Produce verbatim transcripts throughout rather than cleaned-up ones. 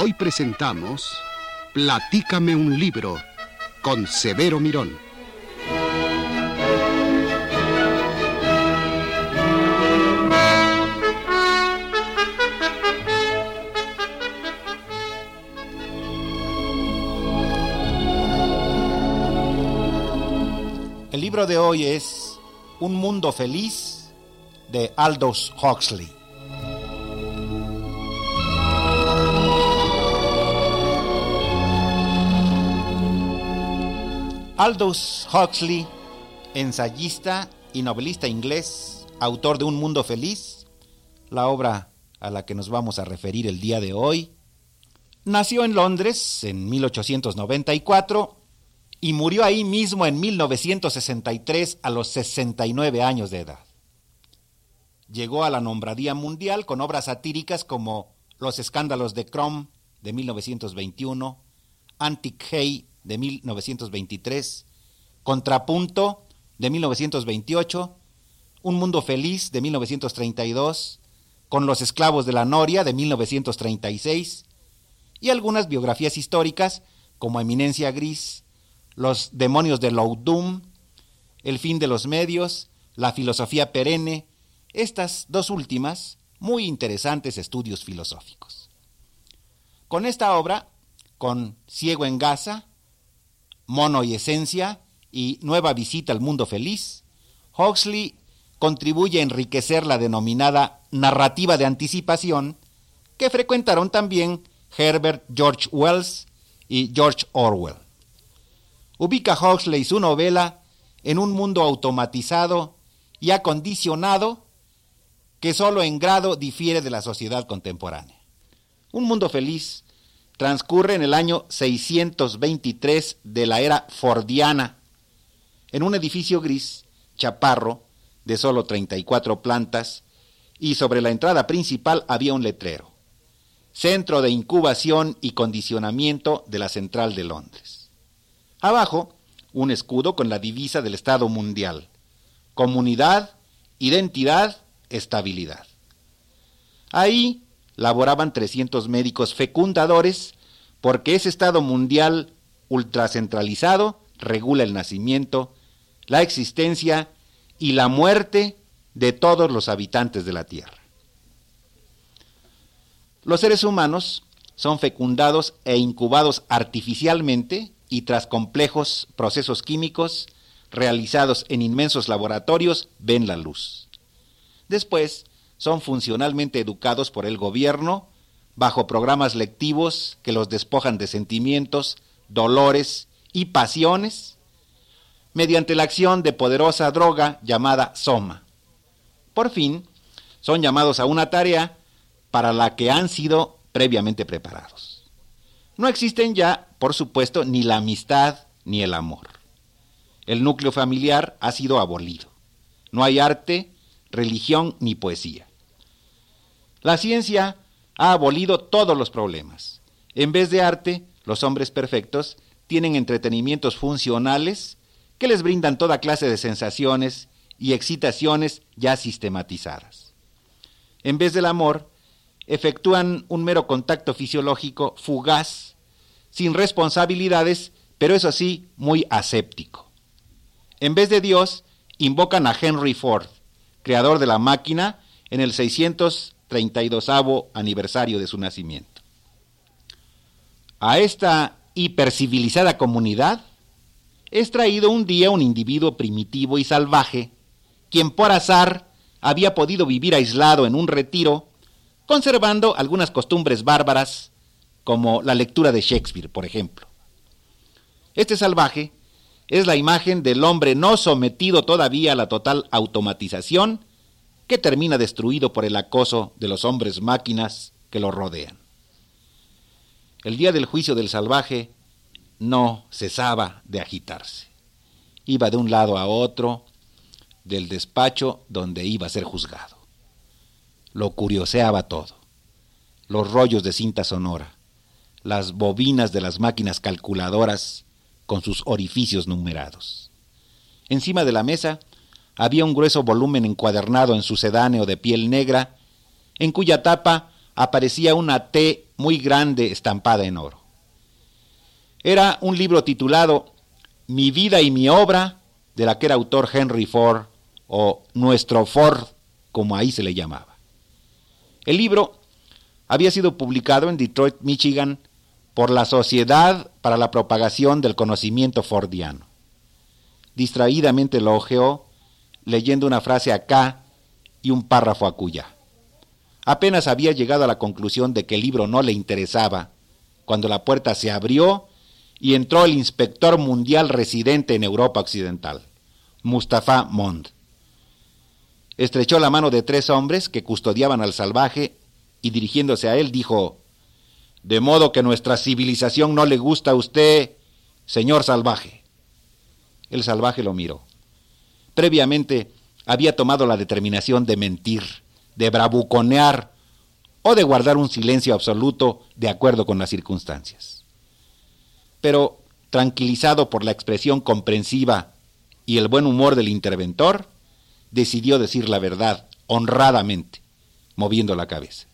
Hoy presentamos Platícame un libro con Severo Mirón. El libro de hoy es Un mundo feliz de Aldous Huxley. Aldous Huxley, ensayista y novelista inglés, autor de Un mundo feliz, la obra a la que nos vamos a referir el día de hoy, nació en Londres en mil ochocientos noventa y cuatro y murió ahí mismo en mil novecientos sesenta y tres a los sesenta y nueve años de edad. Llegó a la nombradía mundial con obras satíricas como Los escándalos de Crom de mil novecientos veintiuno, Antic Hay de mil novecientos veintitrés, Contrapunto de mil novecientos veintiocho, Un mundo feliz de mil novecientos treinta y dos, Con los esclavos de la Noria de mil novecientos treinta y seis y algunas biografías históricas como Eminencia Gris, Los demonios de Loudoun, El fin de los medios, La filosofía perenne, estas dos últimas muy interesantes estudios filosóficos. Con esta obra, con Ciego en Gaza, Mono y Esencia y Nueva visita al mundo feliz, Huxley contribuye a enriquecer la denominada narrativa de anticipación que frecuentaron también Herbert George Wells y George Orwell. Ubica Huxley su novela en un mundo automatizado y acondicionado que solo en grado difiere de la sociedad contemporánea. Un mundo feliz transcurre en el año seiscientos veintitrés de la era fordiana, en un edificio gris, chaparro, de solo treinta y cuatro plantas, y sobre la entrada principal había un letrero: Centro de Incubación y Condicionamiento de la Central de Londres. Abajo, un escudo con la divisa del Estado Mundial: Comunidad, Identidad, Estabilidad. Ahí laboraban trescientos médicos fecundadores, porque ese Estado mundial ultracentralizado regula el nacimiento, la existencia y la muerte de todos los habitantes de la Tierra. Los seres humanos son fecundados e incubados artificialmente y tras complejos procesos químicos realizados en inmensos laboratorios ven la luz. Después, son funcionalmente educados por el gobierno bajo programas lectivos que los despojan de sentimientos, dolores y pasiones mediante la acción de poderosa droga llamada soma. Por fin, son llamados a una tarea para la que han sido previamente preparados. No existen ya, por supuesto, ni la amistad ni el amor. El núcleo familiar ha sido abolido. No hay arte, religión ni poesía. La ciencia ha abolido todos los problemas. En vez de arte, los hombres perfectos tienen entretenimientos funcionales que les brindan toda clase de sensaciones y excitaciones ya sistematizadas. En vez del amor, efectúan un mero contacto fisiológico fugaz, sin responsabilidades, pero eso sí, muy aséptico. En vez de Dios, invocan a Henry Ford, creador de la máquina, en el seiscientos treinta y dosavo aniversario de su nacimiento. A esta hipercivilizada comunidad es traído un día un individuo primitivo y salvaje, quien por azar había podido vivir aislado en un retiro, conservando algunas costumbres bárbaras, como la lectura de Shakespeare, por ejemplo. Este salvaje es la imagen del hombre no sometido todavía a la total automatización, que termina destruido por el acoso de los hombres máquinas que lo rodean. El día del juicio del salvaje no cesaba de agitarse. Iba de un lado a otro del despacho donde iba a ser juzgado. Lo curioseaba todo: los rollos de cinta sonora, las bobinas de las máquinas calculadoras con sus orificios numerados. Encima de la mesa había un grueso volumen encuadernado en sucedáneo de piel negra, en cuya tapa aparecía una T muy grande estampada en oro. Era un libro titulado Mi vida y mi obra, de la que era autor Henry Ford, o Nuestro Ford, como ahí se le llamaba. El libro había sido publicado en Detroit, Michigan, por la Sociedad para la Propagación del Conocimiento Fordiano. Distraídamente lo hojeó, leyendo una frase acá y un párrafo acullá. Apenas había llegado a la conclusión de que el libro no le interesaba, cuando la puerta se abrió y entró el inspector mundial residente en Europa Occidental, Mustafa Mond. Estrechó la mano de tres hombres que custodiaban al salvaje y dirigiéndose a él dijo: «De modo que nuestra civilización no le gusta a usted, señor salvaje». El salvaje lo miró. Previamente había tomado la determinación de mentir, de bravuconear o de guardar un silencio absoluto de acuerdo con las circunstancias. Pero, tranquilizado por la expresión comprensiva y el buen humor del interventor, decidió decir la verdad honradamente, moviendo la cabeza.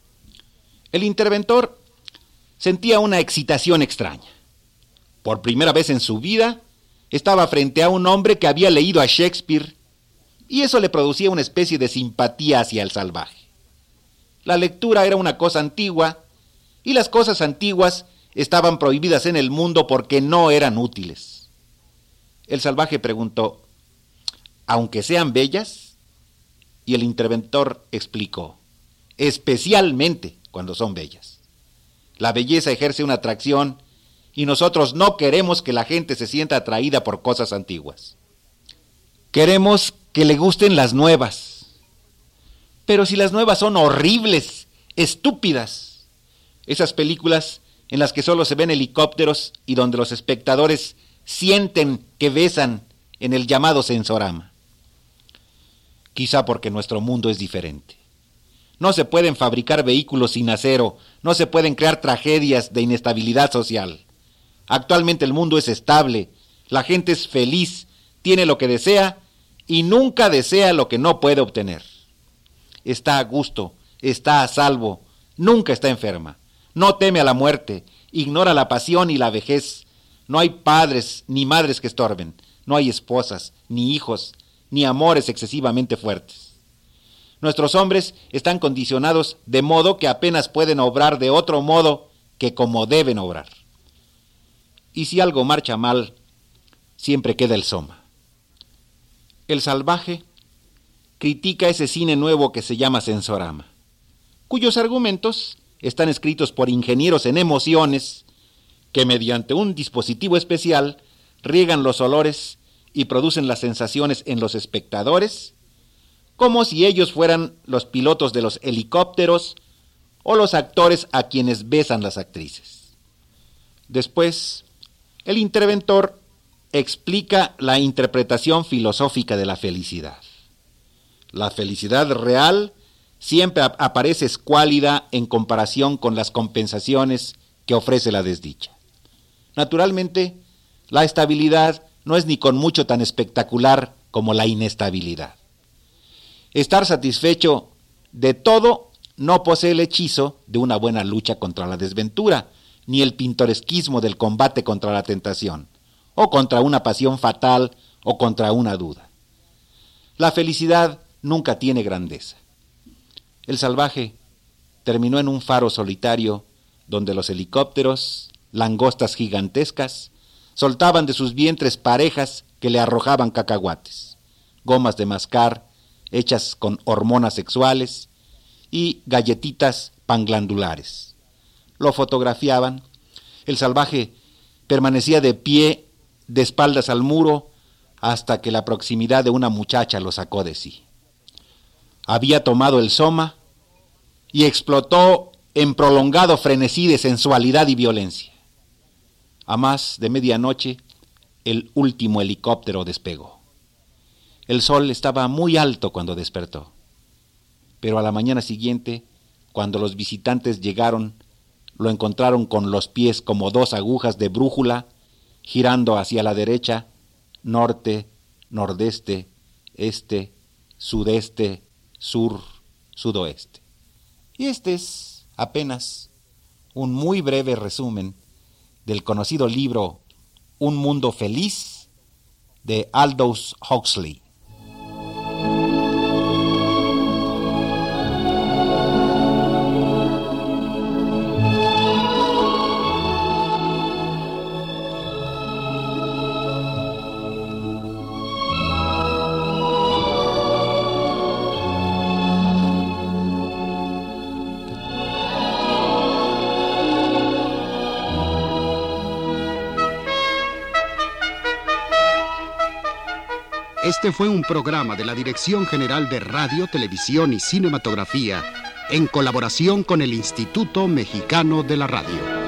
El interventor sentía una excitación extraña. Por primera vez en su vida, estaba frente a un hombre que había leído a Shakespeare, y eso le producía una especie de simpatía hacia el salvaje. La lectura era una cosa antigua, y las cosas antiguas estaban prohibidas en el mundo porque no eran útiles. El salvaje preguntó: «¿Aunque sean bellas?». Y el interventor explicó: «Especialmente cuando son bellas. La belleza ejerce una atracción y nosotros no queremos que la gente se sienta atraída por cosas antiguas. Queremos que le gusten las nuevas. Pero si las nuevas son horribles, estúpidas, esas películas en las que solo se ven helicópteros y donde los espectadores sienten que besan en el llamado sensorama. Quizá porque nuestro mundo es diferente. No se pueden fabricar vehículos sin acero, no se pueden crear tragedias de inestabilidad social. Actualmente el mundo es estable, la gente es feliz, tiene lo que desea y nunca desea lo que no puede obtener. Está a gusto, está a salvo, nunca está enferma, no teme a la muerte, ignora la pasión y la vejez. No hay padres ni madres que estorben, no hay esposas, ni hijos, ni amores excesivamente fuertes. Nuestros hombres están condicionados de modo que apenas pueden obrar de otro modo que como deben obrar. Y si algo marcha mal, siempre queda el soma. El salvaje critica ese cine nuevo que se llama sensorama, cuyos argumentos están escritos por ingenieros en emociones que mediante un dispositivo especial riegan los olores y producen las sensaciones en los espectadores, como si ellos fueran los pilotos de los helicópteros o los actores a quienes besan las actrices. Después, el interventor explica la interpretación filosófica de la felicidad. La felicidad real siempre ap- aparece escuálida en comparación con las compensaciones que ofrece la desdicha. Naturalmente, la estabilidad no es ni con mucho tan espectacular como la inestabilidad. Estar satisfecho de todo no posee el hechizo de una buena lucha contra la desventura, ni el pintoresquismo del combate contra la tentación, o contra una pasión fatal, o contra una duda. La felicidad nunca tiene grandeza. El salvaje terminó en un faro solitario donde los helicópteros, langostas gigantescas, soltaban de sus vientres parejas que le arrojaban cacahuates, gomas de mascar hechas con hormonas sexuales y galletitas panglandulares. Lo fotografiaban. El salvaje permanecía de pie, de espaldas al muro, hasta que la proximidad de una muchacha lo sacó de sí. Había tomado el soma y explotó en prolongado frenesí de sensualidad y violencia. A más de medianoche, el último helicóptero despegó. El sol estaba muy alto cuando despertó, pero a la mañana siguiente, cuando los visitantes llegaron, lo encontraron con los pies como dos agujas de brújula, girando hacia la derecha, norte, nordeste, este, sudeste, sur, sudoeste. Y este es apenas un muy breve resumen del conocido libro Un mundo feliz de Aldous Huxley. Este fue un programa de la Dirección General de Radio, Televisión y Cinematografía, en colaboración con el Instituto Mexicano de la Radio.